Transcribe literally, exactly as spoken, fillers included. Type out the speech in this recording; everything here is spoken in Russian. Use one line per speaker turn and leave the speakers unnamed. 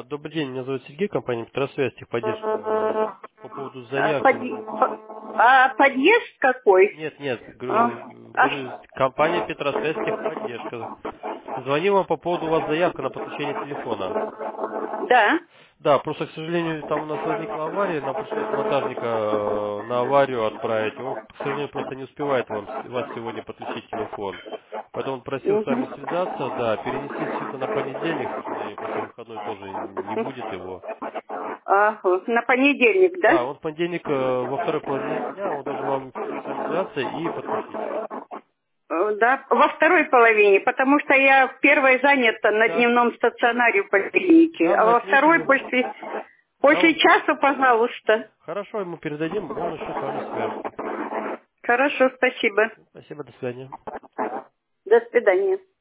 Добрый день, меня зовут Сергей, компания Петросвязь, техподдержка. По поводу
А,
заявки.
подъ- а подъезд какой?
Нет, нет,
А,
говорю,
а
говорю, компания Петросвязь, техподдержка. Звоню вам по поводу у вас заявка на подключение телефона.
да.
Да, просто, к сожалению, там у нас возникла авария, нам пришлось монтажника э, на аварию отправить. Он, к сожалению, просто не успевает вам, с- вас сегодня подключить телефон. Поэтому он просил с вами
Мгм.
связаться, да, перенести все это на понедельник, к сожалению, просто выходной тоже не будет его.
А, на понедельник, да?
Да, он в понедельник, э, во второй половине дня, он должен вам с вами связаться и подключить.
Э, Да, во второй половине, потому что я в первой занята на
Да,
дневном стационаре в поликлинике,
да,
а
мы
во второй
отметили.
после,
Да,
после
он...
часа, пожалуйста.
Хорошо, ему передадим, он еще с вами свяжется.
Хорошо, спасибо.
Спасибо, до свидания.
До свидания.